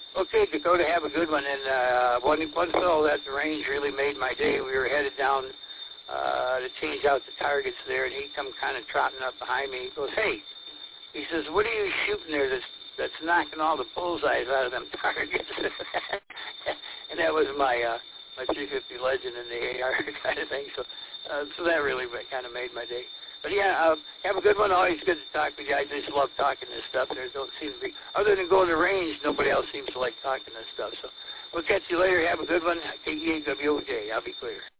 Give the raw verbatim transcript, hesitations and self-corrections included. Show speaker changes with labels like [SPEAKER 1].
[SPEAKER 1] Okay, Dakota, have a good one. And uh, one, one fellow at the range really made my day. We were headed down uh, to change out the targets there, and he come kind of trotting up behind me. He goes, hey, he says, what are you shooting there that's, that's knocking all the bullseyes out of them targets? And that was my uh, my three fifty Legend and the A R kind of thing. So, uh, so that really kind of made my day. But yeah, uh, have a good one. Always good to talk with you. I just love talking this stuff. There don't seem to be, other than going to range, nobody else seems to like talking this stuff. So we'll catch you later. Have a good one. K E A W O J. I'll be clear.